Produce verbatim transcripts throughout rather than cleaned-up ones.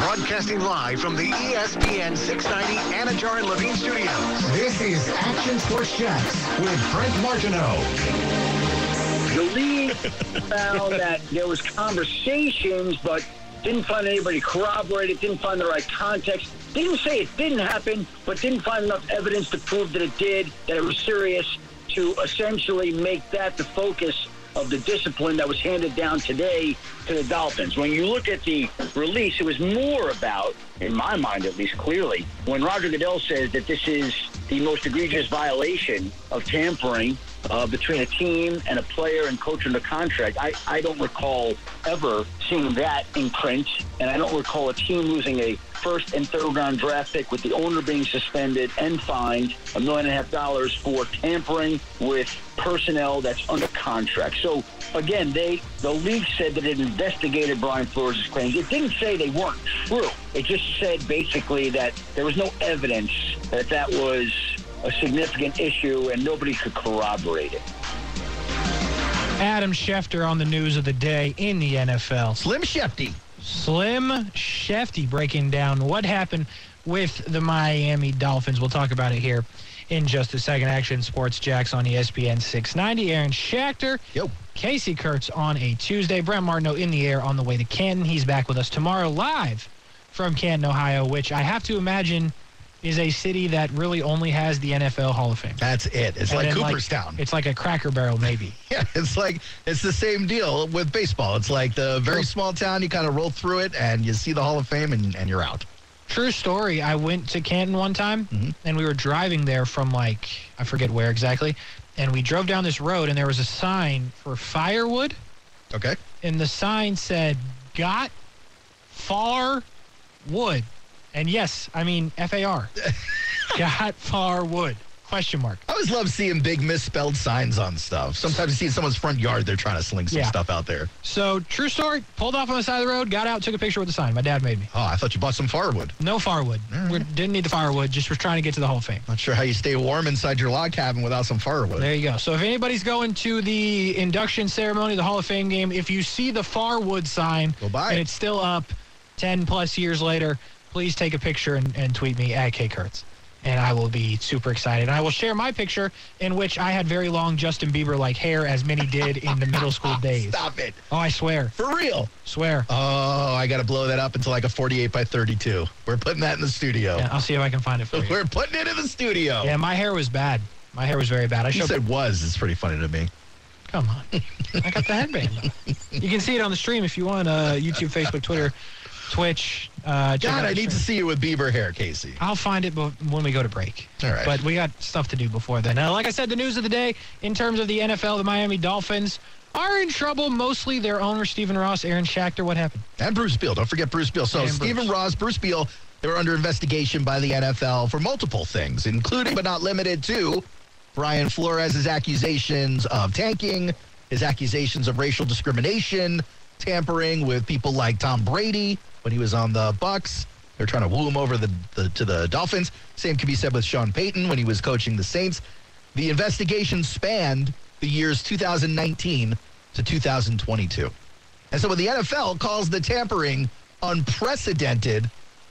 Broadcasting live from the E S P N six ninety Anajar and Levine Studios. This is Action Sports Jacks with Frank Martineau. The league found that there was conversations, but didn't find anybody corroborate it, didn't find the right context. Didn't say it didn't happen, but didn't find enough evidence to prove that it did, that it was serious, to essentially make that the focus of the discipline that was handed down today to the Dolphins. When you look at the release, it was more about, in my mind at least clearly, when Roger Goodell says that this is the most egregious violation of tampering uh, between a team and a player and coach under contract. I, I don't recall ever seeing that in print, and I don't recall a team losing a first and third round draft pick with the owner being suspended and fined a million and a half dollars for tampering with personnel that's under contract. So again, they the league said that it investigated Brian Flores' claims. It didn't say they weren't true. It just said basically that there was no evidence that that was a significant issue and nobody could corroborate it. Adam Schefter on the news of the day in the N F L. Slim Shefty. Slim Shefty breaking down what happened with the Miami Dolphins. We'll talk about it here in just a second. Action Sports Jacks on E S P N six ninety. Aaron Schachter. Yo. Casey Kurtz on a Tuesday. Brent Martineau in the air on the way to Canton. He's back with us tomorrow live from Canton, Ohio, which I have to imagine is a city that really only has the N F L Hall of Fame. That's it. It's And like then, Cooperstown. It's like a Cracker Barrel, maybe. Yeah, it's like, it's the same deal with baseball. It's like the very small town, you kind of roll through it, and you see the Hall of Fame, and, and you're out. True story. I went to Canton one time, mm-hmm. and we were driving there from, like, I forget where exactly, and we drove down this road, and there was a sign for firewood. Okay. And the sign said, got far wood. And yes, I mean F A R. Got far wood. Question mark. I always love seeing big misspelled signs on stuff. Sometimes you see in someone's front yard, they're trying to sling some Yeah. stuff out there. So, true story. Pulled off on the side of the road, got out, took a picture with the sign. My dad made me. Oh, I thought you bought some firewood. No firewood. right. We didn't need the firewood. Just was trying to get to the Hall of Fame. Not sure how you stay warm inside your log cabin without some firewood. There you go. So if anybody's going to the induction ceremony, the Hall of Fame game, if you see the Farwood sign Go buy and it. it's still up ten plus years later, please take a picture and, and tweet me at K Kurtz. And I will be super excited. And I will share my picture in which I had very long Justin Bieber-like hair, as many did in the middle school days. Stop it. Oh, I swear. For real. Swear. Oh, I got to blow that up into like a forty-eight by thirty-two. We're putting that in the studio. Yeah, I'll see if I can find it for you. We're putting it in the studio. Yeah, my hair was bad. My hair was very bad. I You showed said was. It's pretty funny to me. Come on. I got the headband, though. You can see it on the stream if you want. Uh, YouTube, Facebook, Twitter, Twitch. Uh, check out God, the I need to stream. see you with Bieber hair, Casey. I'll find it bef- when we go to break. All right. But we got stuff to do before then. Now, like I said, the news of the day in terms of the N F L, the Miami Dolphins are in trouble. Mostly their owner, Stephen Ross, Aaron Schachter. What happened? And Bruce Beal. Don't forget Bruce Beal. So And Stephen Bruce. Ross, Bruce Beal, they were under investigation by the N F L for multiple things, including but not limited to Brian Flores' accusations of tanking, his accusations of racial discrimination, tampering with people like Tom Brady when he was on the Bucs. They're trying to woo him over the, the to the Dolphins. Same can be said with Sean Payton when he was coaching the Saints. The investigation spanned the years two thousand nineteen to two thousand twenty-two. And so when the N F L calls the tampering unprecedented,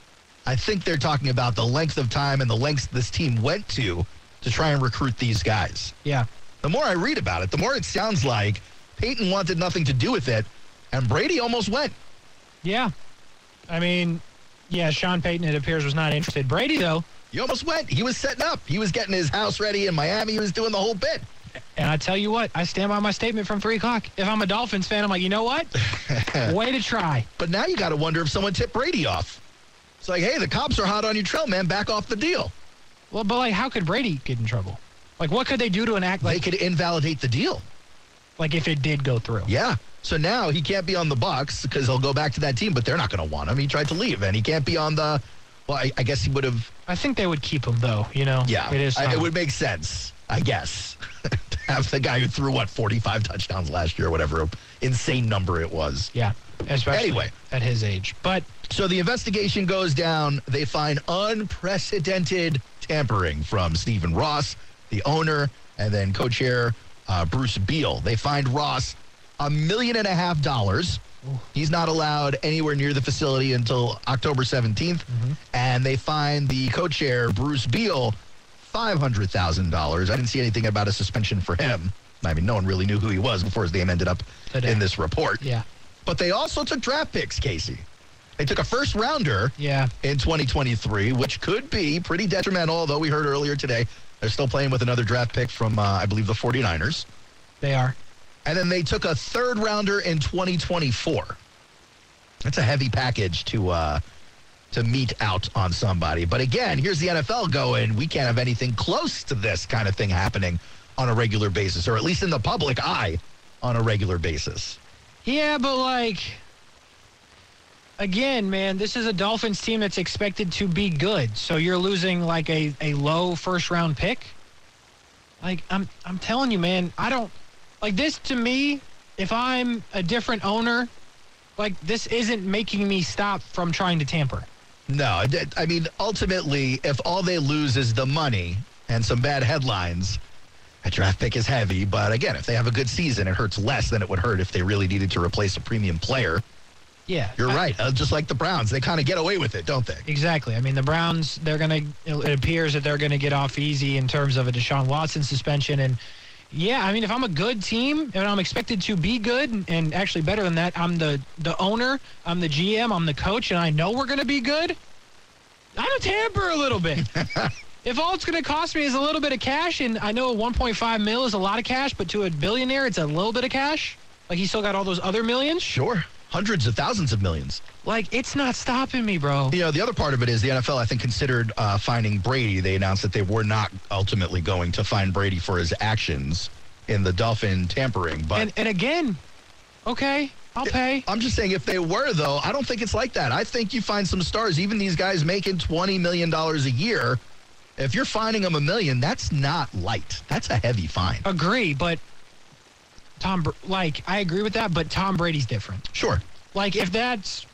I think they're talking about the length of time and the lengths this team went to to try and recruit these guys. Yeah. The more I read about it, the more it sounds like Peyton wanted nothing to do with it, and Brady almost went. Yeah. I mean, yeah, Sean Payton, it appears, was not interested. Brady, though. He almost went. He was setting up. He was getting his house ready in Miami. He was doing the whole bit. And I tell you what, I stand by my statement from three o'clock. If I'm a Dolphins fan, I'm like, you know what? Way to try. But now you got to wonder if someone tipped Brady off. It's like, hey, the cops are hot on your trail, man. Back off the deal. Well, but, like, how could Brady get in trouble? Like, what could they do to an act like, They could invalidate the deal. like if it did go through? Yeah. So now he can't be on the Bucs because he'll go back to that team, but they're not going to want him. He tried to leave, and he can't be on the. Well, I, I guess he would have. I think they would keep him, though, you know? Yeah. It is. I, fine. it would make sense, I guess, to have the guy who threw, what, forty-five touchdowns last year, whatever insane number it was. Yeah. Especially Anyway. at his age. But So the investigation goes down. They find unprecedented tampering from Stephen Ross, the owner, and then co-chair uh, Bruce Beal. They fined Ross a million and a half dollars He's not allowed anywhere near the facility until October seventeenth. Mm-hmm. And they fined the co-chair, Bruce Beal, five hundred thousand dollars. I didn't see anything about a suspension for him. I mean, no one really knew who he was before his name ended up Today. in this report. Yeah. But they also took draft picks, Casey. They took a first rounder Yeah. in twenty twenty-three, which could be pretty detrimental, although we heard earlier today they're still playing with another draft pick from, uh, I believe, the forty-niners. They are. And then they took a third rounder in twenty twenty-four. That's a heavy package to uh, to mete out on somebody. But again, here's the N F L going, we can't have anything close to this kind of thing happening on a regular basis, or at least in the public eye on a regular basis. Yeah, but like, again, man, this is a Dolphins team that's expected to be good. So you're losing like a, a low first round pick. Like, I'm I'm telling you, man, I don't like this. To me, if I'm a different owner, like, this isn't making me stop from trying to tamper. No, I mean, ultimately, if all they lose is the money and some bad headlines, a draft pick is heavy. But again, if they have a good season, it hurts less than it would hurt if they really needed to replace a premium player. Yeah. You're I- right. Uh, just like the Browns, they kind of get away with it, don't they? Exactly. I mean, the Browns, they're going to, it appears that they're going to get off easy in terms of a Deshaun Watson suspension. And yeah, I mean, if I'm a good team and I'm expected to be good, and, and actually better than that, I'm the, the owner, I'm the G M, I'm the coach, and I know we're going to be good, I'm going to tamper a little bit. If all it's going to cost me is a little bit of cash, and I know one point five mil is a lot of cash, but to a billionaire, it's a little bit of cash. Like, he still got all those other millions. Sure. Hundreds of thousands of millions. Like, it's not stopping me, bro. You know, the other part of it is the N F L, I think, considered uh, finding Brady. They announced that they were not ultimately going to fine Brady for his actions in the Dolphin tampering. But And, and again, okay, I'll pay. I'm just saying, if they were, though, I don't think it's like that. I think you find some stars, even these guys making twenty million dollars a year. If you're fining them a million, that's not light. That's a heavy fine. Agree, but Tom, Br- like, I agree with that, but Tom Brady's different. Sure. Like, if that's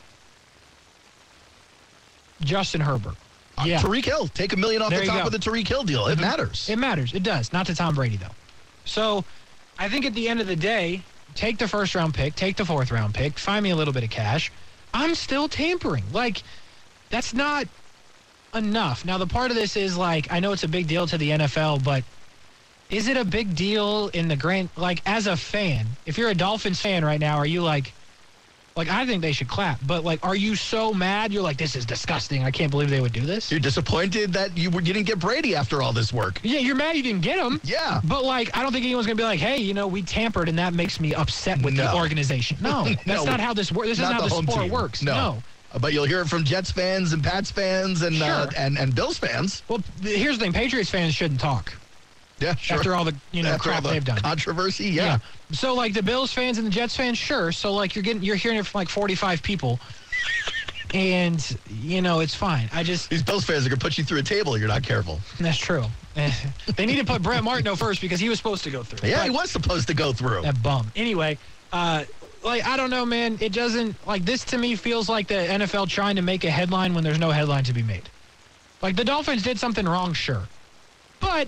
Justin Herbert, Uh, yeah, Tariq Hill, take a million off There the you top go. of the Tariq Hill deal. It matters. it matters. It does. Not to Tom Brady, though. So I think at the end of the day, take the first round pick, take the fourth round pick, find me a little bit of cash. I'm still tampering. Like, that's not enough. Now, the part of this is, like, I know it's a big deal to the N F L, but is it a big deal in the grand, like, as a fan? If you're a Dolphins fan right now, are you like, like, I think they should clap, but, like, are you so mad? You're like, this is disgusting. I can't believe they would do this. You're disappointed that you were- you didn't get Brady after all this work. Yeah, you're mad you didn't get him. Yeah. But, like, I don't think anyone's going to be like, hey, you know, we tampered and that makes me upset with the No. organization. No, that's No. not how this works. This Not isn't how the the home sport team. works. No. No. Uh, But you'll hear it from Jets fans and Pats fans and uh, Sure. and and Bills fans. Well, th- here's the thing. Patriots fans shouldn't talk Yeah, sure. after all the, you know, After all crap the they've done. controversy, yeah. So, like, the Bills fans and the Jets fans, sure. So, like, you're getting, you're hearing it from, like, forty-five people. And, you know, it's fine. I just, These Bills fans are gonna put you through a table. You're not careful. that's true. Eh, they need to put Brett Martineau first because he was supposed to go through. Yeah, But- he was supposed to go through. That bum. Anyway, uh, like, I don't know, man. It doesn't, like, this to me feels like the N F L trying to make a headline when there's no headline to be made. Like, the Dolphins did something wrong, sure. But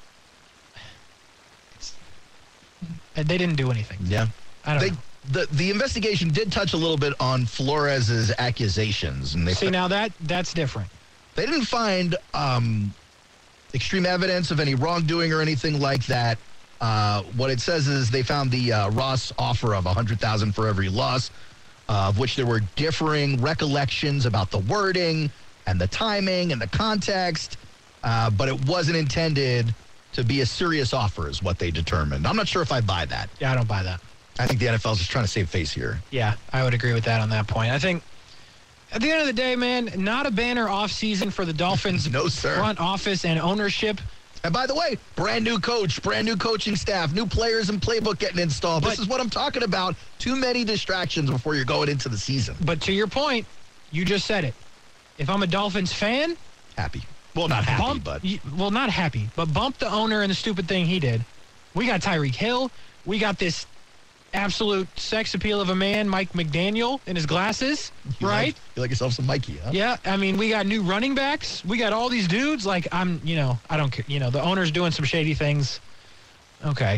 they didn't do anything. Yeah. I don't They know. the the investigation did touch a little bit on Flores's accusations, and they See, now that that's different. they didn't find um, extreme evidence of any wrongdoing or anything like that. Uh, what it says is they found the uh, Ross offer of one hundred thousand dollars for every loss, uh, of which there were differing recollections about the wording and the timing and the context, uh, but it wasn't intended to be a serious offer is what they determined. I'm not sure if I buy that. Yeah, I don't buy that. I think the N F L is just trying to save face here. Yeah, I would agree with that on that point. I think at the end of the day, man, not a banner offseason for the Dolphins No, sir. front office and ownership. And by the way, brand new coach, brand new coaching staff, new players and playbook getting installed. this But- is what I'm talking about. Too many distractions before you're going into the season. But to your point, you just said it. If I'm a Dolphins fan, Happy. Well, not happy, bump, but y- well, not happy, but bump the owner and the stupid thing he did. We got Tyreek Hill. We got this absolute sex appeal of a man, Mike McDaniel, in his glasses, you right? Like, you like yourself some Mikey, huh? Yeah, I mean, we got new running backs. We got all these dudes. Like, I'm, you know, I don't care. You know, the owner's doing some shady things. Okay.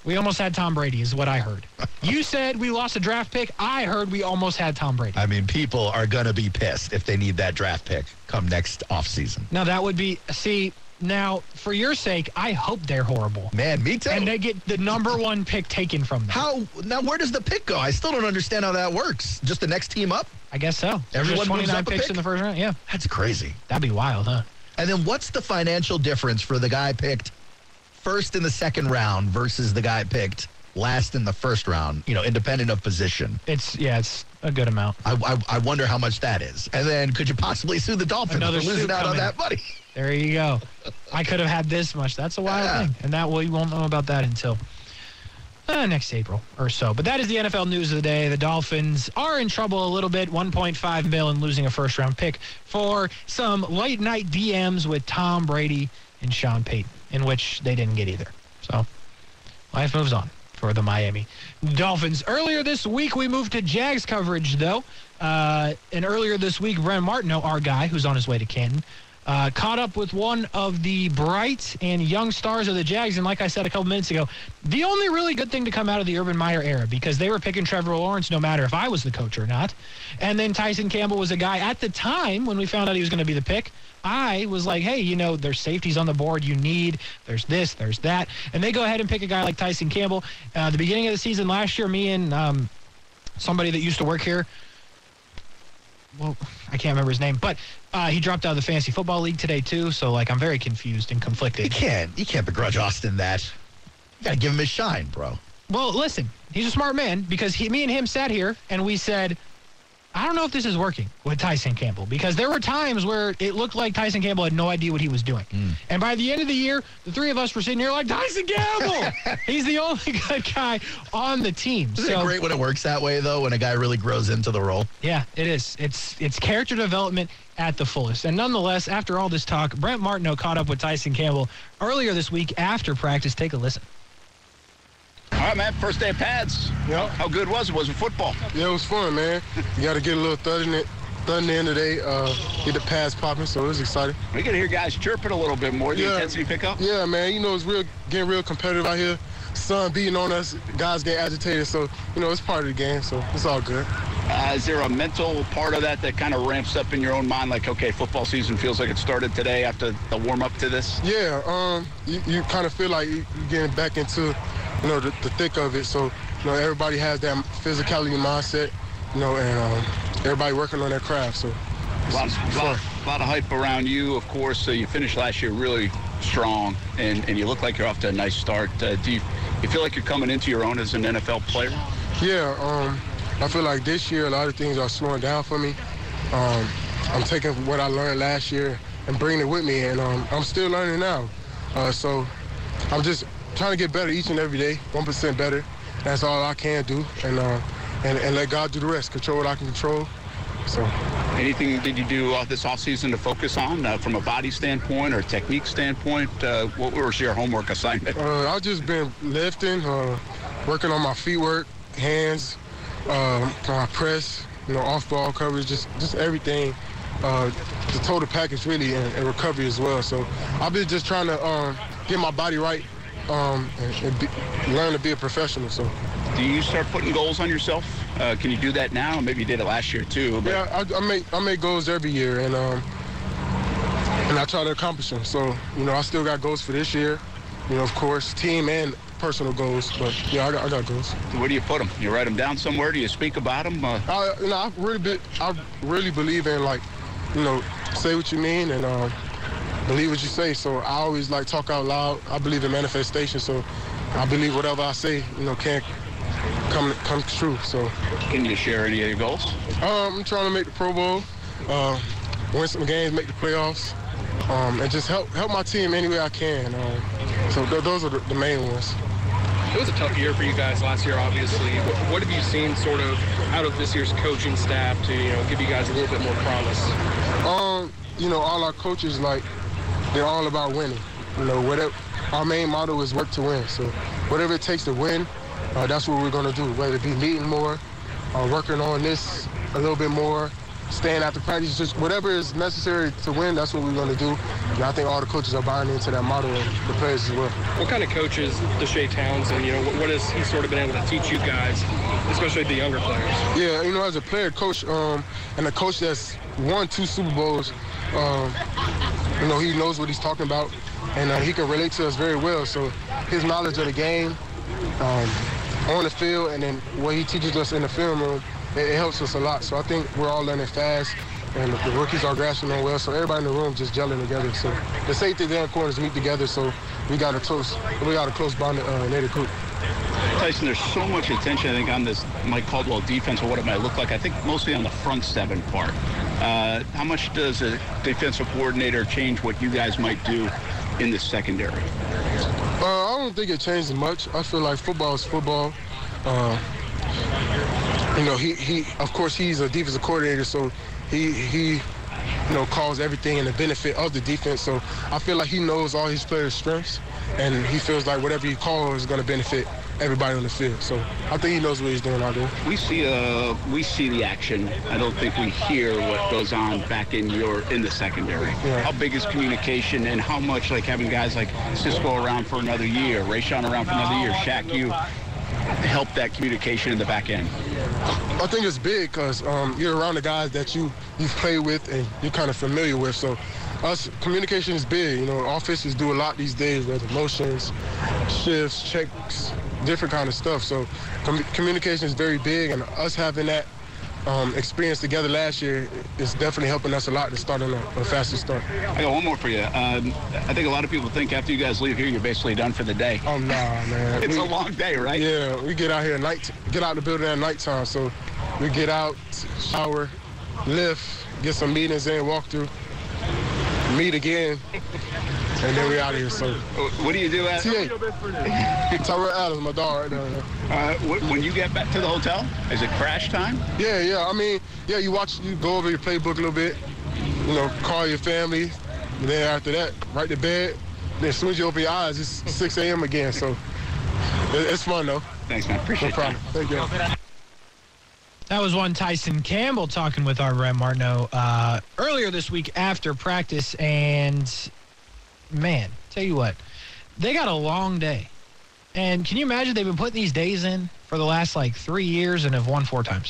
We almost had Tom Brady is what I heard. You said we lost a draft pick. I heard we almost had Tom Brady. I mean, people are going to be pissed if they need that draft pick come next offseason. Now, that would be, see, now, for your sake, I hope they're horrible. Man, me too. And they get the number one pick taken from them. How, now where does the pick go? I still don't understand how that works. Just the next team up? I guess so. Everyone Just moves twenty-nine up a picks pick? in the first round, yeah. That's crazy. That'd be wild, huh? And then what's the financial difference for the guy picked first in the second round versus the guy picked last in the first round, you know, independent of position? It's, yeah, it's a good amount. I, I, I wonder how much that is. And then could you possibly sue the Dolphins Another for losing suit out on coming. that money? There you go. I could have had this much. That's a wild Yeah. thing. And that we won't know about that until uh, next April or so. But that is the N F L news of the day. The Dolphins are in trouble a little bit. one point five mil in losing a first-round pick for some late-night D Ms with Tom Brady and Sean Payton, in which they didn't get either. So life moves on for the Miami Dolphins. Earlier this week, we moved to Jags coverage, though. Uh, and earlier this week, Brent Martineau, our guy who's on his way to Canton, uh, caught up with one of the bright and young stars of the Jags. And like I said a couple minutes ago, the only really good thing to come out of the Urban Meyer era, because they were picking Trevor Lawrence no matter if I was the coach or not. And then Tyson Campbell was a guy at the time when we found out he was going to be the pick. I was like, hey, you know, there's safeties on the board you need. There's this, there's that. And they go ahead and pick a guy like Tyson Campbell. Uh, the beginning of the season last year, me and um, somebody that used to work here, well, I can't remember his name, but uh, he dropped out of the Fantasy Football League today, too. So, like, I'm very confused and You conflicted. can't. You can't begrudge Austin that. You got to give him his shine, bro. Well, listen, he's a smart man because he, me and him sat here and we said, I don't know if this is working with Tyson Campbell, because there were times where it looked like Tyson Campbell had no idea what he was doing. Mm. And by the end of the year, the three of us were sitting here like, Tyson Campbell! He's the only good guy on the team. Isn't so, it great when it works that way, though, when a guy really grows into the role? Yeah, it is. It's it's character development at the fullest. And nonetheless, after all this talk, Brent Martineau caught up with Tyson Campbell earlier this week after practice. Take a listen. All right, man. First day of pads. Yeah. How good was it? Was it football? Yeah, it was fun, man. You got to get a little thud in it, thud in the end of the day, uh, get the pads popping, so it was exciting. We can hear guys chirping a little bit more. The Yeah. intensity pick up? Yeah, man, you know, it's real, getting real competitive out here. Sun beating on us, guys get agitated, so, you know, it's part of the game, so it's all good. Uh, is there a mental part of that that kind of ramps up in your own mind? Like, okay, football season feels like it started today after the warm-up to this? Yeah, um, you, you kind of feel like you- you're getting back into, you know, the, the thick of it, so, you know, everybody has that physicality mindset, you know, and um, everybody working on their craft, so A lot, it's lot, fun. lot of hype around you, of course. Uh, you finished last year really strong, and, and you look like you're off to a nice start. Uh, do you, you feel like you're coming into your own as an N F L player? Yeah, um, I feel like this year a lot of things are slowing down for me. Um, I'm taking what I learned last year and bringing it with me, and um, I'm still learning now. Uh, so I'm just trying to get better each and every day, one percent better. That's all I can do, and, uh, and and let God do the rest, control what I can control. So. Anything did you do uh, this offseason to focus on uh, from a body standpoint or technique standpoint? Uh, what was your homework assignment? Uh, I've just been lifting, uh, working on my feet work, hands, uh, my press, you know, off-ball coverage, just just everything. Uh, the total package really, and, and recovery as well. So I've been just trying to um, get my body right um, and, and be, learn to be a professional. So. Do you start putting goals on yourself? Uh, can you do that now? Maybe you did it last year too. But Yeah, I, I make I make goals every year, and um, and I try to accomplish them. So you know, I still got goals for this year. You know, of course, team and personal goals. But yeah, I got I got goals. where do you put them? You write them down somewhere? Do you speak about them? Uh, I, you know, I really, be, I really believe in, like, you know, say what you mean and uh, believe what you say. So I always like talk out loud. I believe in manifestation. So I believe whatever I say, you know, can't come come true. So can you share any of your goals? um, I'm trying to make the Pro Bowl, uh, win some games, make the playoffs, um, and just help help my team any way I can. Um, so th- those are the, the main ones. It was a tough year for you guys last year, obviously. What, what have you seen sort of out of this year's coaching staff to, you know, give you guys a little bit more promise? Um, you know, all our coaches, like, they're all about winning. You know, whatever, our main motto is work to win. So whatever it takes to win, uh, that's what we're going to do, whether it be meeting more, uh, working on this a little bit more, staying after practice, just whatever is necessary to win, that's what we're going to do. And I think all the coaches are buying into that model and the players as well. What kind of coach is Deshea Townsend? You know, what, what has he sort of been able to teach you guys, especially the younger players? Yeah, you know, as a player, coach, um, and a coach that's won two Super Bowls, um, you know, he knows what he's talking about, and uh, he can relate to us very well. So his knowledge of the game, um, on the field, and then what he teaches us in the film room, it, it helps us a lot. So I think we're all learning fast, and the rookies are grasping on well. So everybody in the room just gelling together. So the safeties and corners meet together. So we got a close, we got a close bond uh, knitted group. Tyson, there's so much attention, I think, on this Mike Caldwell defense or what it might look like. I think mostly on the front seven part. Uh, how much does a defensive coordinator change what you guys might do in the secondary? Uh, I don't think it changes much. I feel like football is football. Uh, you know, he, he, of course, he's a defensive coordinator, so he, he, you know, calls everything in the benefit of the defense. So I feel like he knows all his players' strengths, and he feels like whatever he calls is going to benefit everybody on the field. So I think he knows what he's doing out there. We see uh we see the action. I don't think we hear what goes on back in your in the secondary. Yeah. How big is communication, and how much, like, having guys like Cisco around for another year, Rayshawn around for another year, Shaq, you help that communication in the back end? I think it's big because um, you're around the guys that you you've played with and you're kind of familiar with. So us, communication is big. You know, offenses do a lot these days, whether motions, shifts, checks, different kind of stuff. So com- communication is very big, and us having that um, experience together last year is definitely helping us a lot to start on a, a faster start. I got one more for you. Um, I think a lot of people think after you guys leave here, you're basically done for the day. Oh, nah, man. It's we, a long day, right? Yeah, we get out here at night, get out the building at nighttime. So we get out, shower, lift, get some meetings in, walk through, meet again, and then we out of here. So what do you do at T A? Tyrell Adams, my dog right there. Uh, wh- when you get back to the hotel, is it crash time? Yeah, yeah. I mean, yeah, you watch, you go over your playbook a little bit, you know, call your family, and then after that, right to bed. Then as soon as you open your eyes, it's six a.m. again. So it, it's fun, though. Thanks, man. Appreciate No problem. Thank you. That was one Tyson Campbell talking with our Brett Martineau uh, earlier this week after practice. And, man, tell you what, they got a long day. And can you imagine they've been putting these days in for the last, like, three years and have won four times?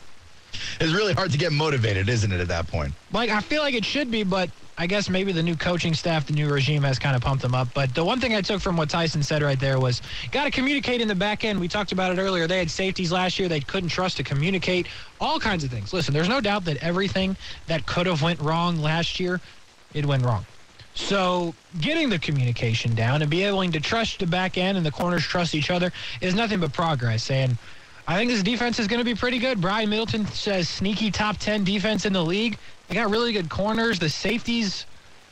It's really hard to get motivated, isn't it, at that point? Like, I feel like it should be, but I guess maybe the new coaching staff, the new regime has kind of pumped them up. But the one thing I took from what Tyson said right there was, got to communicate in the back end. We talked about it earlier. They had safeties last year they couldn't trust to communicate, all kinds of things. Listen, there's no doubt that everything that could have went wrong last year, it went wrong. So getting the communication down and be able to trust the back end and the corners trust each other is nothing but progress. And I think this defense is going to be pretty good. Brian Middleton says sneaky top ten defense in the league. They got really good corners. The safeties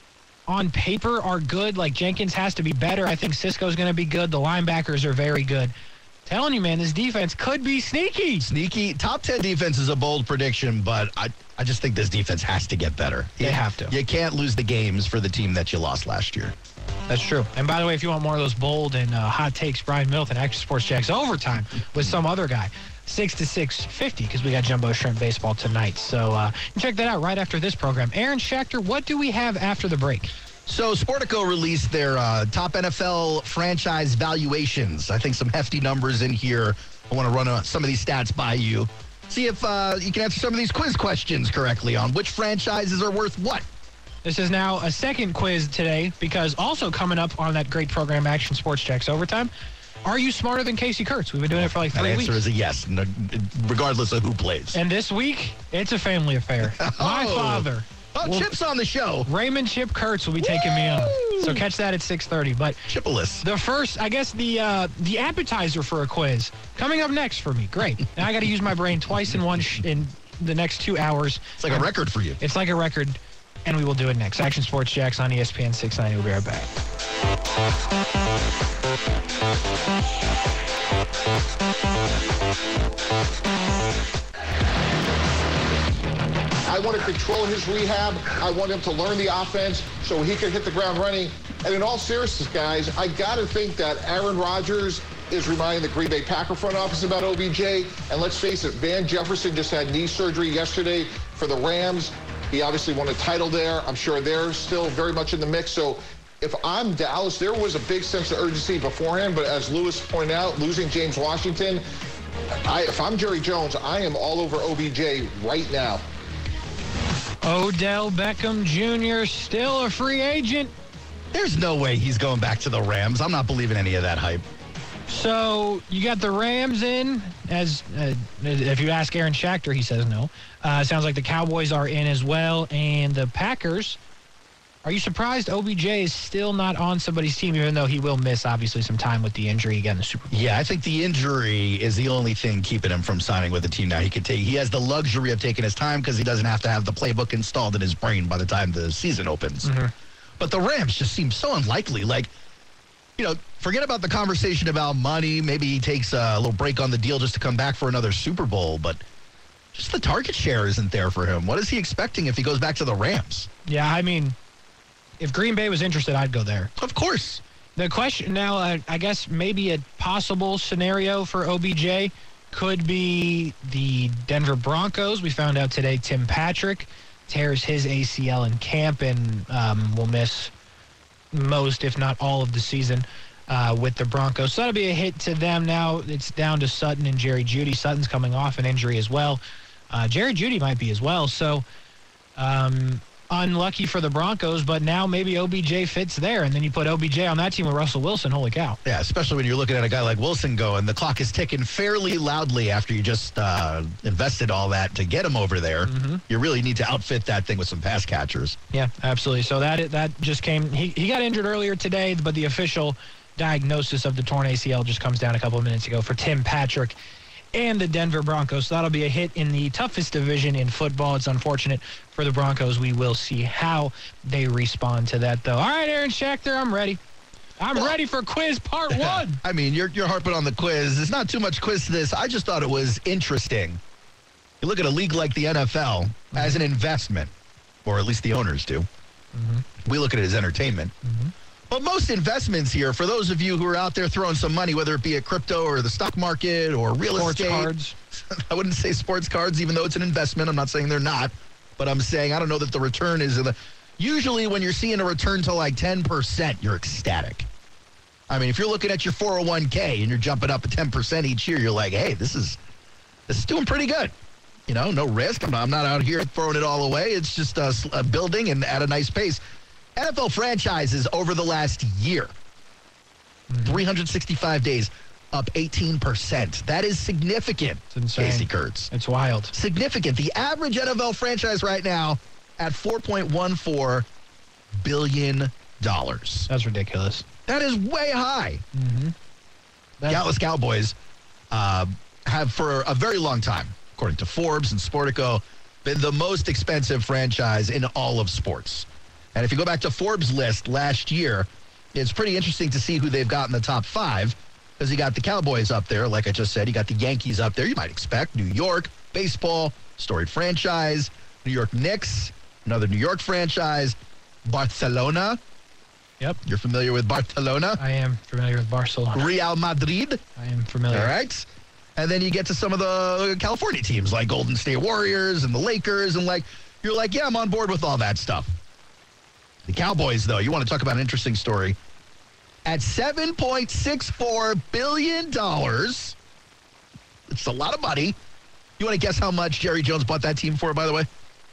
on paper are good. Like, Jenkins has to be better. I think Cisco's going to be good. The linebackers are very good. Telling you, man, this defense could be sneaky. Sneaky. Top ten defense is a bold prediction, but I, I just think this defense has to get better. They you, have to. You can't lose the games for the team that you lost last year. That's true. And by the way, if you want more of those bold and uh, hot takes, Brian Middleton, Action Sports Jack's overtime with some other guy. six to six fifty because we got Jumbo Shrimp Baseball tonight. So uh, check that out right after this program. Aaron Schachter, what do we have after the break? So Sportico released their uh, top N F L franchise valuations. I think some hefty numbers in here. I want to run uh, some of these stats by you. See if uh, you can answer some of these quiz questions correctly on which franchises are worth what. This is now a second quiz today because also coming up on that great program, Action Sports Jack's Overtime, are you smarter than Casey Kurtz? We've been doing it for like three that weeks. answer is a yes, regardless of who plays. And this week, it's a family affair. My Oh. father. Oh, will- Chip's on the show. Raymond Chip Kurtz will be taking me on. So catch that at six thirty. But Chipolus. the first, I guess, the uh, the appetizer for a quiz coming up next for me. Great. Now I got to use my brain twice in one sh- in the next two hours. It's like a record for you. It's like a record, and we will do it next. Action Sports Jacks on E S P N six ninety. We'll be right back. I want to control his rehab. I want him to learn the offense so he can hit the ground running. And in all seriousness, guys, I got to think that Aaron Rodgers is reminding the Green Bay Packer front office about O B J. And let's face it, Van Jefferson just had knee surgery yesterday. for the Rams. He obviously won a title there. I'm sure they're still very much in the mix. So if I'm Dallas, there was a big sense of urgency beforehand. But as Lewis pointed out, losing James Washington, I, if I'm Jerry Jones, I am all over O B J right now. Odell Beckham Junior still a free agent. There's no way he's going back to the Rams. I'm not believing any of that hype. So you got the Rams in. As uh, if you ask Aaron Schachter, he says no. Uh, sounds like the Cowboys are in as well, and the Packers. Are you surprised O B J is still not on somebody's team, even though he will miss obviously some time with the injury again in the Super Bowl? Yeah, I think the injury is the only thing keeping him from signing with the team now. He could take. He has the luxury of taking his time because he doesn't have to have the playbook installed in his brain by the time the season opens. Mm-hmm. But the Rams just seem so unlikely. Like, you know, forget about the conversation about money. Maybe he takes a little break on the deal just to come back for another Super Bowl. But just the target share isn't there for him. What is he expecting if he goes back to the Rams? Yeah, I mean, if Green Bay was interested, I'd go there. Of course. The question now, uh, I guess maybe a possible scenario for O B J could be the Denver Broncos. We found out today Tim Patrick tears his A C L in camp and um, will miss most, if not all, of the season uh, with the Broncos. So that'll be a hit to them. Now it's down to Sutton and Jerry Jeudy. Sutton's coming off an injury as well. Uh, Jerry Jeudy might be as well. So um, unlucky for the Broncos, but now maybe O B J fits there. And then you put O B J on that team with Russell Wilson. Holy cow. Yeah, especially when you're looking at a guy like Wilson going, the clock is ticking fairly loudly after you just uh, invested all that to get him over there. Mm-hmm. You really need to outfit that thing with some pass catchers. Yeah, absolutely. So that that just came. He, he got injured earlier today, but the official diagnosis of the torn A C L just comes down a couple of minutes ago for Tim Patrick and the Denver Broncos. So that'll be a hit in the toughest division in football. It's unfortunate for the Broncos. We will see how they respond to that, though. All right, Aaron Schachter, I'm ready. I'm well, ready for quiz part one. I mean, you're, you're harping on the quiz. There's not too much quiz to this. I just thought it was interesting. You look at a league like the N F L mm-hmm. as an investment, or at least the owners do. Mm-hmm. We look at it as entertainment. Mm-hmm. But most investments here, for those of you who are out there throwing some money, whether it be at crypto or the stock market or real sports estate. Cards. I wouldn't say sports cards, even though it's an investment. I'm not saying they're not. But I'm saying I don't know that the return is in the. Usually when you're seeing a return to like ten percent, you're ecstatic. I mean, if you're looking at your four oh one k and you're jumping up at ten percent each year, you're like, hey, this is this is doing pretty good. You know, no risk. I'm not, I'm not out here throwing it all away. It's just uh, a building and at a nice pace. N F L franchises over the last year, mm-hmm. three hundred sixty-five days, up eighteen percent. That is significant, it's insane. Casey Kurtz. It's wild. Significant. The average N F L franchise right now at four point one four billion dollars. That's ridiculous. That is way high. Mm-hmm. Dallas Cowboys uh, have for a very long time, according to Forbes and Sportico, been the most expensive franchise in all of sports. And if you go back to Forbes' list last year, it's pretty interesting to see who they've got in the top five, because you got the Cowboys up there, like I just said. You got the Yankees up there. You might expect New York, baseball, storied franchise, New York Knicks, another New York franchise, Barcelona. Yep. You're familiar with Barcelona? I am familiar with Barcelona. Real Madrid. I am familiar. All right. And then you get to some of the California teams like Golden State Warriors and the Lakers, and like you're like, yeah, I'm on board with all that stuff. The Cowboys, though, you want to talk about an interesting story. At seven point six four billion dollars, it's a lot of money. You want to guess how much Jerry Jones bought that team for, by the way?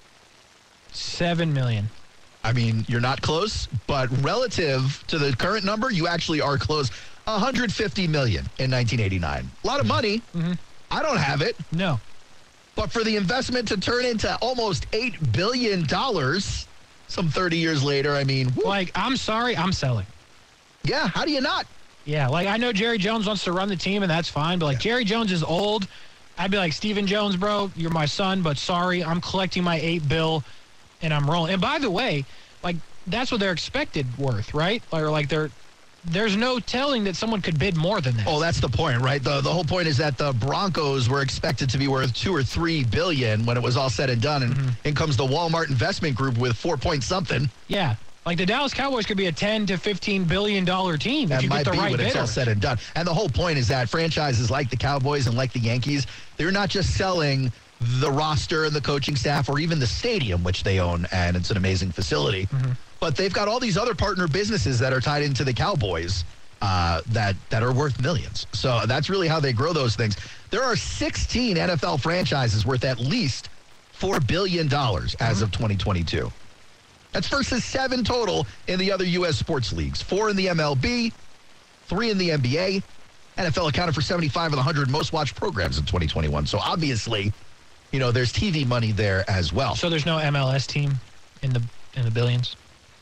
Seven million. I mean, you're not close, but relative to the current number, you actually are close. one hundred fifty million dollars in nineteen eighty-nine. A lot of money. Mm-hmm. I don't have it. No. But for the investment to turn into almost eight billion dollars some thirty years later, I mean... Whoop. Like, I'm sorry, I'm selling. Yeah, how do you not? Yeah, like, I know Jerry Jones wants to run the team, and that's fine, but, like, yeah. Jerry Jones is old. I'd be like, Stephen Jones, bro, you're my son, but sorry, I'm collecting my eight bill, and I'm rolling. And by the way, like, that's what they're expected worth, right? Or, like, they're... There's no telling that someone could bid more than that. Oh, that's the point, right? The the whole point is that the Broncos were expected to be worth two or three billion when it was all said and done, and mm-hmm. in comes the Walmart Investment Group with four point something. Yeah, like the Dallas Cowboys could be a ten to fifteen billion dollar team that if you might get the be right when bidder. It's all said and done. And the whole point is that franchises like the Cowboys and like the Yankees, they're not just selling the roster and the coaching staff or even the stadium, which they own, and it's an amazing facility. Mm-hmm. But they've got all these other partner businesses that are tied into the Cowboys uh, that, that are worth millions. So that's really how they grow those things. There are sixteen N F L franchises worth at least four billion dollars as mm-hmm. of twenty twenty-two. That's versus seven total in the other U S sports leagues. Four in the M L B, three in the N B A. N F L accounted for seventy-five of the one hundred most watched programs in twenty twenty-one. So obviously, you know, there's T V money there as well. So there's no M L S team in the in the billions?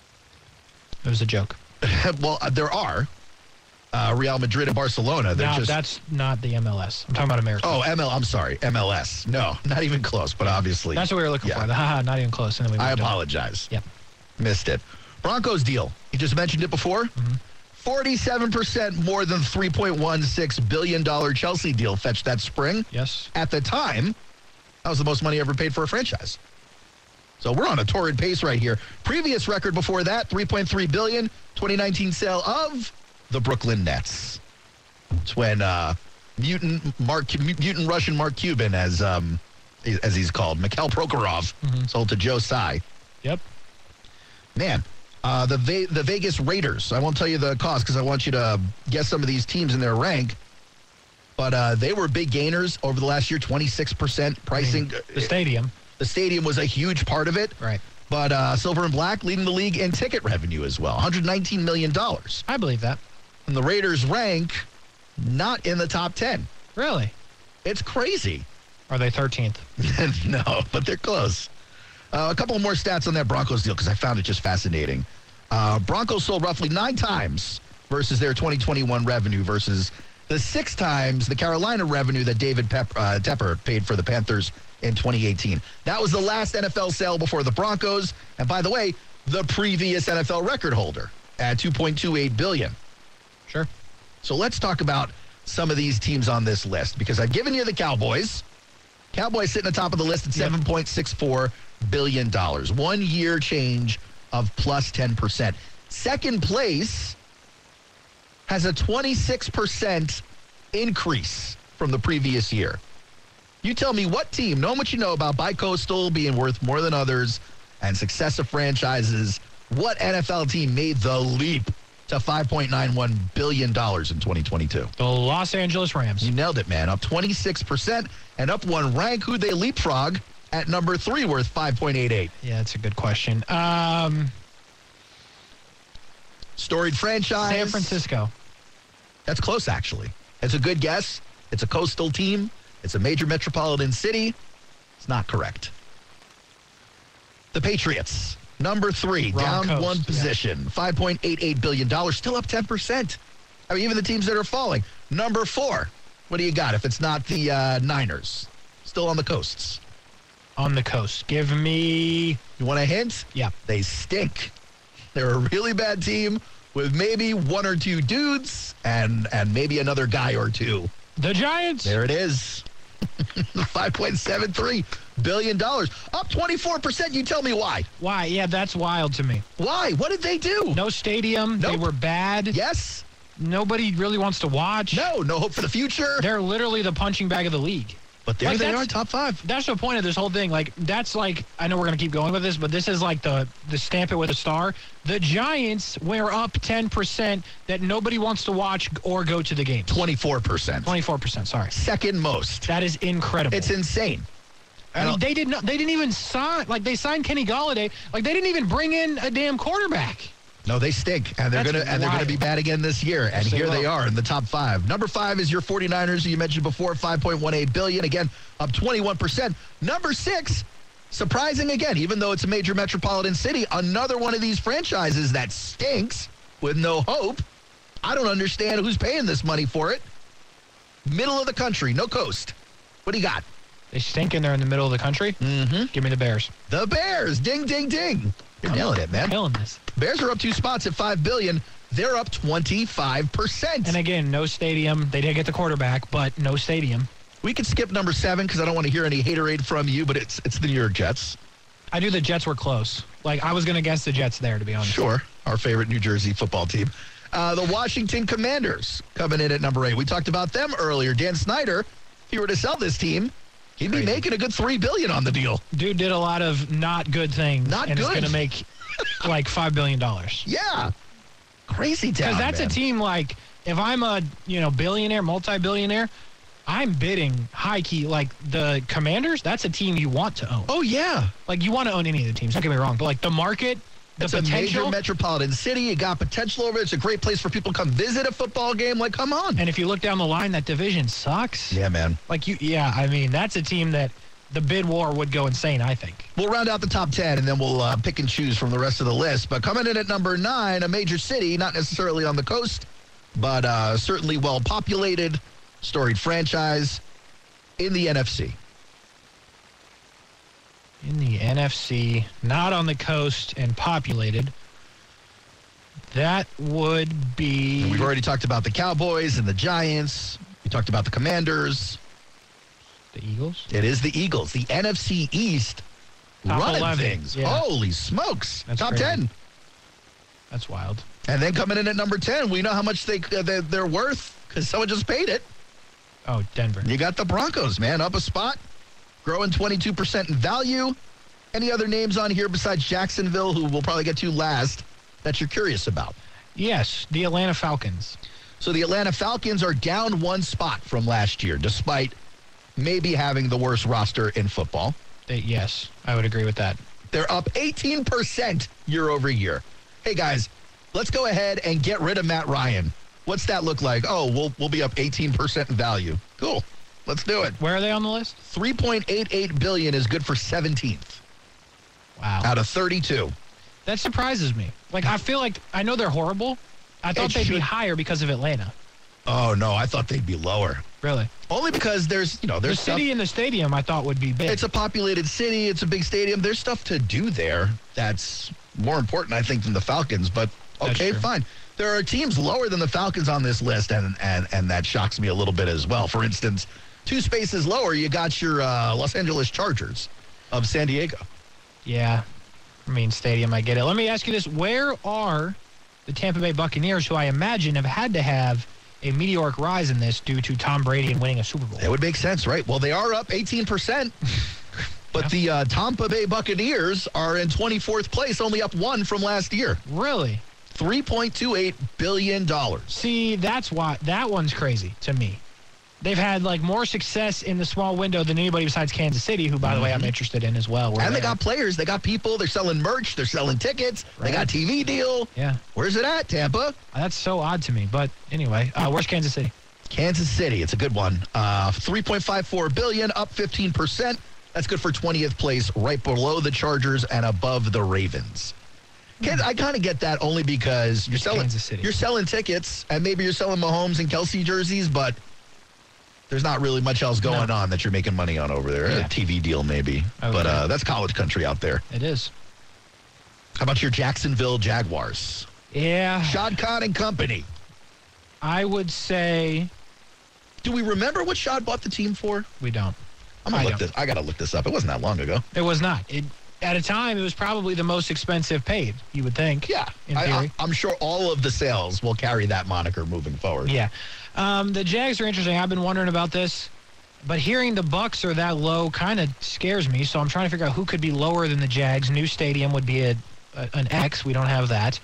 It was a joke. Well, uh, there are. Uh, Real Madrid and Barcelona. They're no, just... that's not the M L S. I'm talking about America. Oh, M L. I'm sorry. M L S. No, not even close, but obviously. That's what we were looking yeah. for. The haha, not even close. And then we I apologize. Yep. Missed it. Broncos deal. You just mentioned it before. Mm-hmm. forty-seven percent more than three point one six billion dollars Chelsea deal fetched that spring. Yes. At the time, that was the most money ever paid for a franchise. So we're on a torrid pace right here. Previous record before that, three point three billion dollars, twenty nineteen sale of the Brooklyn Nets. It's when uh, mutant Mark, mutant Russian Mark Cuban, as um, as he's called, Mikhail Prokhorov, mm-hmm. sold to Joe Tsai. Yep. Man, uh, the Ve- the Vegas Raiders. I won't tell you the cost because I want you to guess some of these teams in their rank. But uh, they were big gainers over the last year, twenty-six percent pricing. I mean, the stadium. The stadium was a huge part of it. Right. But uh, Silver and Black leading the league in ticket revenue as well, one hundred nineteen million dollars. I believe that. And the Raiders rank not in the top ten. Really? It's crazy. Are they thirteenth? No, but they're close. Uh, a couple more stats on that Broncos deal because I found it just fascinating. Uh, Broncos sold roughly nine times versus their twenty twenty-one revenue versus the six times the Carolina revenue that David Pep, uh, Tepper paid for the Panthers in twenty eighteen. That was the last N F L sale before the Broncos. And by the way, the previous N F L record holder at two point two eight billion dollars. Sure. So let's talk about some of these teams on this list because I've given you the Cowboys. Cowboys sitting atop of the list at seven point six four billion dollars. One year change of plus ten percent. Second place has a twenty-six percent increase from the previous year. You tell me what team, knowing what you know about Bicoastal being worth more than others and successive franchises, what N F L team made the leap to five point nine one billion dollars in twenty twenty-two? The Los Angeles Rams. You nailed it, man. Up twenty-six percent and up one rank. Who'd they leapfrog at number three worth five point eight eight? Yeah, that's a good question. Um, Storied franchise. San Francisco. That's close, actually. It's a good guess. It's a coastal team. It's a major metropolitan city. It's not correct. The Patriots, number three, Wrong down coast, one position, yeah. five point eight eight billion dollars, still up ten percent. I mean, even the teams that are falling. Number four, what do you got if it's not the uh, Niners? Still on the coasts. On the coast. Give me... You want a hint? Yeah. They stink. They're a really bad team with maybe one or two dudes and and maybe another guy or two. The Giants. There it is. five point seven three billion dollars. Up twenty-four percent. You tell me why. Why? Yeah, that's wild to me. Why? What did they do? No stadium. Nope. They were bad. Yes. Nobody really wants to watch. No, no hope for the future. They're literally the punching bag of the league. But there like they are, top five. That's the point of this whole thing. Like, that's like, I know we're going to keep going with this, but this is like the, the stamp it with a star. The Giants were up ten percent that nobody wants to watch or go to the game. twenty-four percent. twenty-four percent, sorry. Second most. That is incredible. It's insane. I mean, they did not. They didn't even sign. Like, they signed Kenny Golladay. Like, they didn't even bring in a damn quarterback. No, they stink, and they're That's gonna and they're gonna be bad again this year. And Yes, they here they will. are in the top five. Number five is your 49ers, who you mentioned before, five point one eight billion dollars. Again, up twenty-one percent. Number six, surprising again, even though it's a major metropolitan city, another one of these franchises that stinks with no hope. I don't understand who's paying this money for it. Middle of the country, no coast. What do you got? They stink in there in the middle of the country. Mm-hmm. Give me the Bears. The Bears. Ding, ding, ding. You're nailing it, man. Killing this. Bears are up two spots at five billion dollars. They're up twenty-five percent. And again, no stadium. They did get the quarterback, but no stadium. We could skip number seven because I don't want to hear any haterade from you, but it's it's the New York Jets. I knew the Jets were close. Like, I was going to guess the Jets there, to be honest. Sure. Our favorite New Jersey football team. Uh, the Washington Commanders coming in at number eight. We talked about them earlier. Dan Snyder, if he were to sell this team, He'd be making a good three billion dollars on the deal. Dude did a lot of not good things. Not and good. is going to make like five billion dollars. Yeah. Crazy town, Because that's man. a team like, if I'm a, you know, billionaire, multi-billionaire, I'm bidding high key. Like the Commanders, that's a team you want to own. Oh, yeah. Like you want to own any of the teams. Don't get me wrong. But like the market, the It's a potential. major metropolitan city. You got potential over it. It's a great place for people to come visit a football game. Like, come on. And if you look down the line, that division sucks. Yeah, man. Like you, yeah, I mean, that's a team that the bid war would go insane, I think. We'll round out the top ten, and then we'll uh, pick and choose from the rest of the list. But coming in at number nine, a major city, not necessarily on the coast, but uh, certainly well-populated, storied franchise in the N F C. In the N F C, not on the coast and populated, that would be... And we've already talked about the Cowboys and the Giants. We talked about the Commanders. The Eagles? It is the Eagles, the N F C East, Top running eleven, things. yeah. Holy smokes. That's Top crazy. ten. That's wild. And then coming in at number ten, we know how much they, uh, they, they're worth because someone just paid it. Oh, Denver. You got the Broncos, man, up a spot, growing twenty-two percent in value. Any other names on here besides Jacksonville, who we'll probably get to last, that you're curious about? Yes, the Atlanta Falcons. So the Atlanta Falcons are down one spot from last year, despite maybe having the worst roster in football. They, yes, I would agree with that. They're up eighteen percent year over year. Hey, guys, let's go ahead and get rid of Matt Ryan. What's that look like? Oh, we'll we'll be up eighteen percent in value. Cool. Let's do it. Where are they on the list? three point eight eight billion dollars is good for seventeenth Wow. out of thirty-two. That surprises me. Like, I feel like, I know they're horrible. I thought It they'd be should- higher because of Atlanta. Oh, no, I thought they'd be lower. Really? Only because there's, you know, The there's stuff. city and the stadium I thought would be big. It's a populated city. It's a big stadium. There's stuff to do there that's more important, I think, than the Falcons. But, That's okay, true. fine. There are teams lower than the Falcons on this list, and and, and that shocks me a little bit as well. For instance, two spaces lower, you got your uh, Los Angeles Chargers of San Diego. Yeah. I mean, stadium, I get it. Let me ask you this. Where are the Tampa Bay Buccaneers, who I imagine have had to have a meteoric rise in this due to Tom Brady and winning a Super Bowl? It would make sense, right? Well, they are up eighteen percent. But Yeah. the uh, Tampa Bay Buccaneers are in twenty-fourth place, only up one from last year. Really? three point two eight billion dollars. See, that's why that one's crazy to me. They've had like more success in the small window than anybody besides Kansas City, who, by the way, I'm interested in as well. We're And they there. got players. They got people. They're selling merch. They're selling tickets. They Right. got T V deal. Yeah, Where's it at, Tampa? that's so odd to me. But anyway, uh, where's Kansas City? Kansas City. It's a good one. Uh, three point five four billion dollars, up fifteen percent. That's good for twentieth place, right below the Chargers and above the Ravens. Can- I kind of get that only because you're selling Kansas City. you're selling tickets and maybe you're selling Mahomes and Kelsey jerseys, but there's not really much else going No. on that you're making money on over there. Yeah. A T V deal maybe, Okay. but uh, that's college country out there. It is. How about your Jacksonville Jaguars? Yeah, Shad Khan and company. I would say Do we remember what Shad bought the team for? we don't. I'm gonna I look don't. this. I gotta look this up. It wasn't that long ago. It was not. It at a time it was probably the most expensive paid. You would think. Yeah, in I, theory. I, I'm sure all of the sales will carry that moniker moving forward. Yeah. Um, the Jags are interesting. I've been wondering about this, but hearing the Bucks are that low kind of scares me. So I'm trying to figure out who could be lower than the Jags. New stadium would be a, a an X. We don't have that.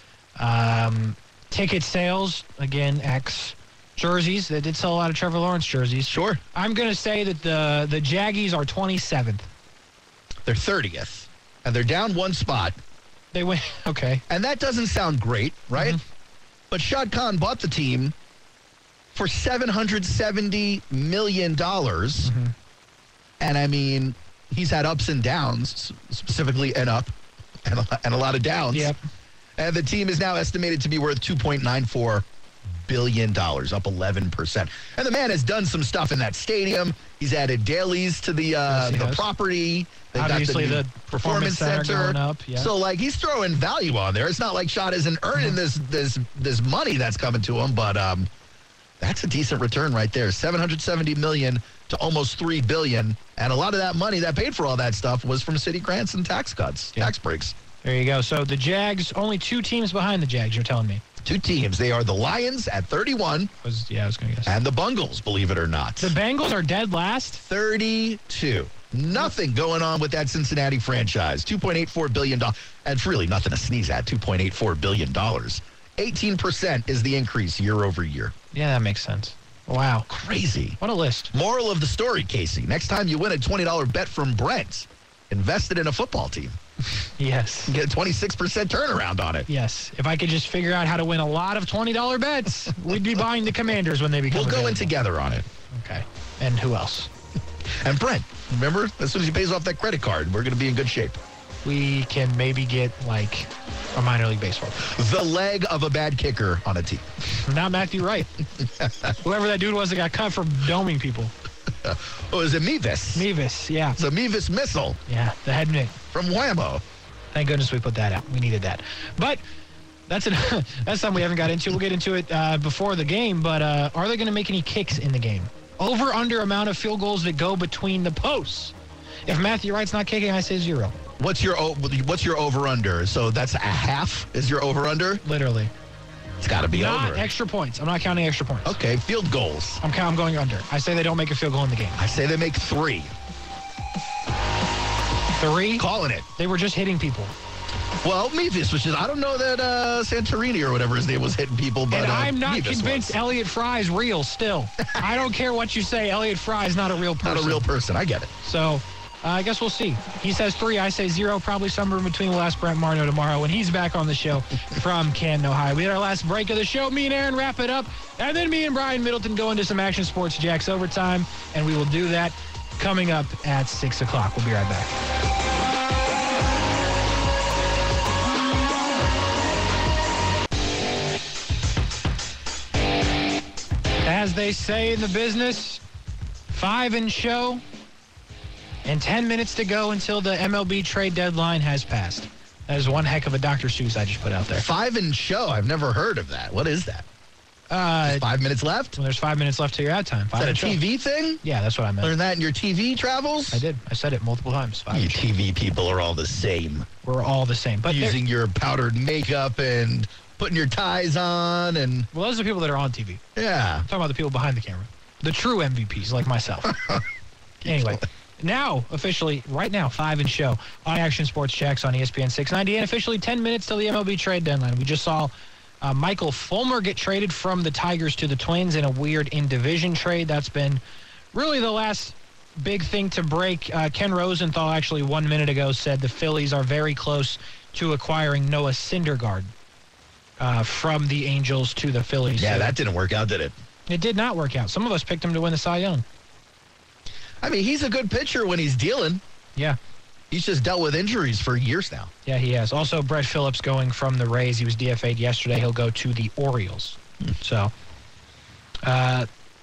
Um, ticket sales again X. Jerseys, they did sell a lot of Trevor Lawrence jerseys. Sure. I'm going to say that the the Jaggies are twenty-seventh. They're thirtieth, and they're down one spot, They went okay. and that doesn't sound great, right? Mm-hmm. But Shad Khan bought the team for seven hundred seventy million dollars, Mm-hmm. and I mean, he's had ups and downs, s- specifically an up and a, and a lot of downs. Yep. And the team is now estimated to be worth two point nine four billion dollars, up eleven percent. And the man has done some stuff in that stadium. He's added dailies to the uh, Yes, he the has. property. They've Obviously, got the, new the Performance Center going up, yeah. So, like, he's throwing value on there. It's not like Shad isn't earning this this this money that's coming to him, but um, that's a decent return right there. seven hundred seventy million dollars to almost three billion dollars. And a lot of that money that paid for all that stuff was from city grants and tax cuts, Yeah. tax breaks. There you go. So the Jags, only two teams behind the Jags, you're telling me. Two teams. They are the Lions at thirty-one. Was, yeah, I was going to guess. And the Bungles, believe it or not. The Bengals are dead last? thirty-two. Nothing going on with that Cincinnati franchise. two point eight four billion dollars. And it's really nothing to sneeze at, two point eight four billion dollars. eighteen percent is the increase year over year. Yeah, that makes sense. Wow. Crazy. What a list. Moral of the story, Casey. Next time you win a twenty dollars bet from Brent, invest it in a football team. Yes. Get a twenty-six percent turnaround on it. Yes. If I could just figure out how to win a lot of twenty dollars bets, we'd be buying the Commanders when they become We'll go available. in together on it. Okay. And who else? And Brent, remember, as soon as he pays off that credit card, we're going to be in good shape. We can maybe get, like, a minor league baseball. The leg of a bad kicker on a team. Not Matthew Wright. Whoever that dude was that got cut for doming people. Oh, is it Mevis? Mevis, yeah. It's a Mevis missile. Yeah, the head Nick. From Whammo. Thank goodness we put that out. We needed that. But that's an, that's something we haven't got into. We'll get into it uh, before the game. But uh, are they going to make any kicks in the game? Over under amount of field goals that go between the posts. If Matthew Wright's not kicking, I say zero. What's your o- what's your over under? So that's a half is your over under? Literally. It's got to be not over. Not extra points. I'm not counting extra points. Okay, field goals. I'm, I'm going under. I say they don't make a field goal in the game. I say they make three. Three? Calling it. They were just hitting people. Well, Mevis was just, I don't know that uh, Santorini or whatever his name was hitting people, but And uh, I'm not Mevis convinced was. Elliot Fry's real still. I don't care what you say. Elliot Fry's not a real person. Not a real person. I get it. So uh, I guess we'll see. He says three. I say zero. Probably somewhere in between. We'll ask Brent Marno tomorrow when he's back on the show from Canton, Ohio. We had our last break of the show. Me and Aaron wrap it up. And then me and Brian Middleton go into some Action Sports Jacks overtime. And we will do that coming up at six o'clock. We'll be right back. As they say in the business, five and show, and ten minutes to go until the M L B trade deadline has passed. That is one heck of a Doctor Seuss I just put out there. Five and show. I've never heard of that. What is that? Uh, Just five minutes left? When there's five minutes left to your ad time. Five Is that a and show. T V thing? Yeah, that's what I meant. Learn that in your T V travels? I did. I said it multiple times. Five You and show. T V people are all the same. We're all the same. But Using your powdered makeup and putting your ties on and... well, those are people that are on T V. Yeah. I'm talking about the people behind the camera. The true M V Ps like myself. Anyway, now, officially, right now, five and show on Action Sports Jacks on E S P N six ninety, and officially ten minutes till the M L B trade deadline. We just saw uh, Michael Fulmer get traded from the Tigers to the Twins in a weird in-division trade. That's been really the last big thing to break. Uh, Ken Rosenthal, actually, one minute ago, said the Phillies are very close to acquiring Noah Syndergaard uh, from the Angels to the Phillies. Yeah, So that didn't work out, did it? it did not work out. Some of us picked him to win the Cy Young. I mean, he's a good pitcher when he's dealing. Yeah. He's just dealt with injuries for years now. Yeah, he has. Also, Brett Phillips going from the Rays. He was D F A'd yesterday. He'll go to the Orioles. So, uh,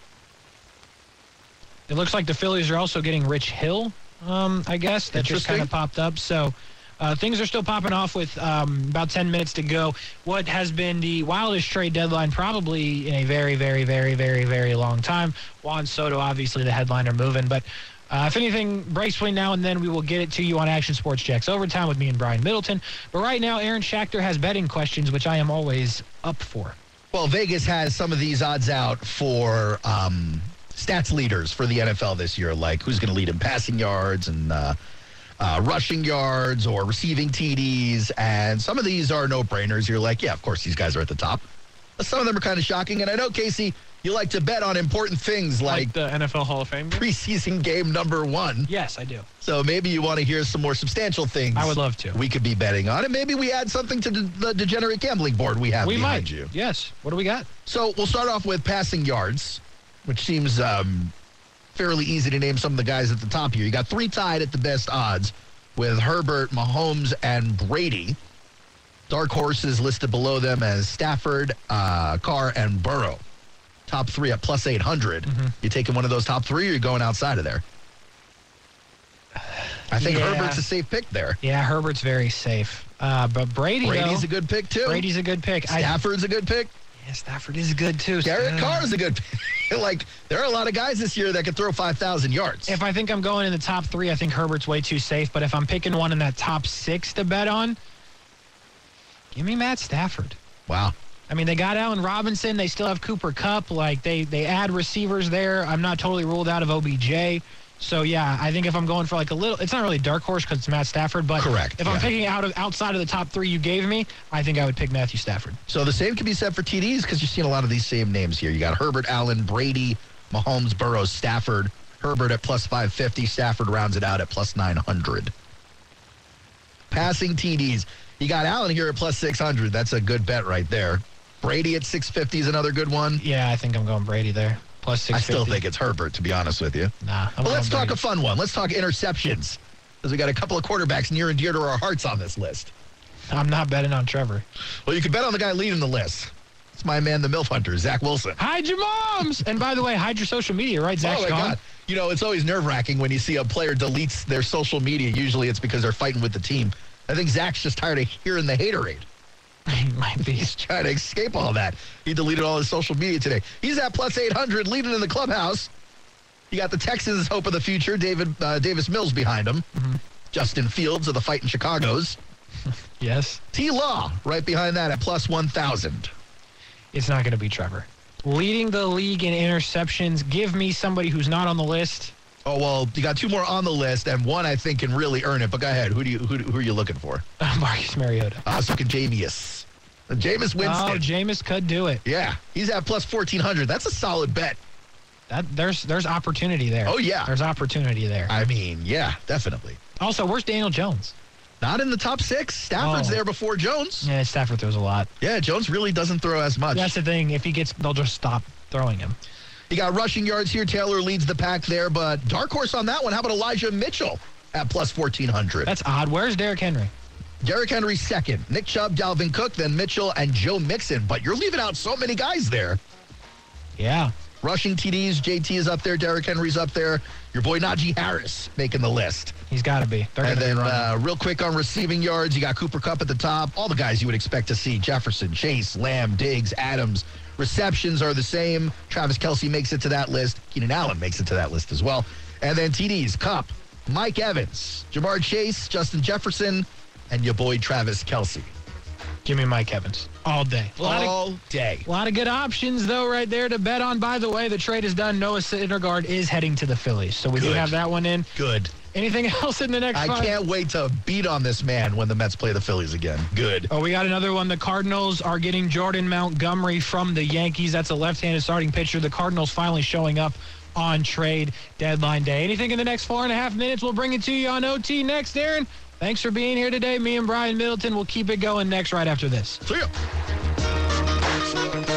it looks like the Phillies are also getting Rich Hill, um, I guess. That just kind of popped up. So, uh, things are still popping off with um, about ten minutes to go. What has been the wildest trade deadline probably in a very, very, very, very, very long time. Juan Soto, obviously, the headliner moving. But uh, if anything breaks between now and then, we will get it to you on Action Sports Jacks Overtime with me and Brian Middleton. But right now, Aaron Schachter has betting questions, which I am always up for. Well, Vegas has some of these odds out for um, stats leaders for the N F L this year, like who's going to lead in passing yards and uh, uh, rushing yards or receiving T Ds. And some of these are no-brainers. You're like, yeah, of course these guys are at the top. But some of them are kind of shocking. And I know, Casey, you like to bet on important things like, Like the N F L Hall of Fame game? preseason game number one. Yes, I do. So maybe you want to hear some more substantial things. I would love to. We could be betting on, and maybe we add something to the, the degenerate gambling board we have We behind might. you. Yes. What do we got? So we'll start off with passing yards, which seems um, fairly easy to name some of the guys at the top here. You got three tied at the best odds with Herbert, Mahomes, and Brady. Dark horses listed below them as Stafford, uh, Carr, and Burrow. Top three at plus eight hundred. Mm-hmm. You taking one of those top three, or you going outside of there? I think Yeah. Herbert's a safe pick there. Yeah, Herbert's very safe. Uh, but Brady, Brady's though, a good pick, too. Brady's a good pick. I, Stafford's a good pick. yeah, Stafford is good, too. Garrett Uh, Carr's a good pick. Like, there are a lot of guys this year that could throw five thousand yards. If I think I'm going in the top three, I think Herbert's way too safe. But if I'm picking one in that top six to bet on, give me Matt Stafford. Wow. I mean, they got Allen Robinson. They still have Cooper Kupp. Like, they, they add receivers there. I'm not totally ruled out of O B J. So, yeah, I think if I'm going for like a little, it's not really dark horse because it's Matt Stafford, but Correct, if yeah. I'm picking out of outside of the top three you gave me, I think I would pick Matthew Stafford. So the same can be said for T Ds because you're seeing a lot of these same names here. You got Herbert, Allen, Brady, Mahomes, Burrows, Stafford. Herbert at plus five fifty. Stafford rounds it out at plus nine hundred. Passing T Ds. You got Allen here at plus six hundred. That's a good bet right there. Brady at six fifty is another good one. Yeah, I think I'm going Brady there. Plus six fifty. I still think it's Herbert, to be honest with you. Nah. I'm But let's going talk Brady. a fun one. Let's talk interceptions because we got a couple of quarterbacks near and dear to our hearts on this list. I'm not betting on Trevor. Well, you can bet on the guy leading the list. It's my man, the MILF Hunter, Zach Wilson. Hide your moms! And by the way, hide your social media, right? Zach's Oh, my gone. God. You know, it's always nerve-wracking when you see a player deletes their social media. Usually it's because they're fighting with the team. I think Zach's just tired of hearing the haterade. He might be. He's trying to escape all that. He deleted all his social media today. He's at plus eight hundred, leading in the clubhouse. You got the Texans' hope of the future, David uh, Davis Mills behind him. Mm-hmm. Justin Fields of the Fighting Chicago's. Yes. T-Law right behind that at plus one thousand. It's not going to be Trevor. Leading the league in interceptions. Give me somebody who's not on the list. Oh, well, you got two more on the list, and one I think can really earn it. But go ahead. Who do you who, who are you looking for? Uh, Marcus Mariota. I was looking Jameis. Jameis Winston. Oh, Jameis could do it. Yeah, he's at plus fourteen hundred. That's a solid bet. That there's there's opportunity there. Oh, yeah. There's opportunity there. I mean, yeah, definitely. Also, where's Daniel Jones? Not in the top six. Stafford's Oh. there before Jones. Yeah, Stafford throws a lot. Yeah, Jones really doesn't throw as much. That's the thing. If he gets, they'll just stop throwing him. You got rushing yards here. Taylor leads the pack there, but dark horse on that one. How about Elijah Mitchell at plus fourteen hundred? That's odd. Where's Derrick Henry? Derrick Henry second. Nick Chubb, Dalvin Cook, then Mitchell and Joe Mixon. But you're leaving out so many guys there. Yeah. Rushing T Ds, J T is up there. Derrick Henry's up there. Your boy Najee Harris making the list. He's got to be. They're And gonna then be running. uh, real quick on receiving yards, you got Cooper Kupp at the top. All the guys you would expect to see. Jefferson, Chase, Lamb, Diggs, Adams. Receptions are the same. Travis Kelce makes it to that list. Keenan Allen makes it to that list as well. And then T Ds, Kupp, Mike Evans, Jamar Chase, Justin Jefferson, and your boy Travis Kelce. Give me Mike Evans all day. A lot, All of, day. a lot of good options, though, right there to bet on. By the way, the trade is done. Noah Syndergaard is heading to the Phillies. So we do Good. have that one in. Good. Anything else in the next I five? can't wait to beat on this man when the Mets play the Phillies again. Good. Oh, we got another one. The Cardinals are getting Jordan Montgomery from the Yankees. That's a left-handed starting pitcher. The Cardinals finally showing up on trade deadline day. Anything in the next four and a half minutes, we'll bring it to you on O T next, Aaron. Thanks for being here today. Me and Brian Middleton will keep it going next right after this. See ya.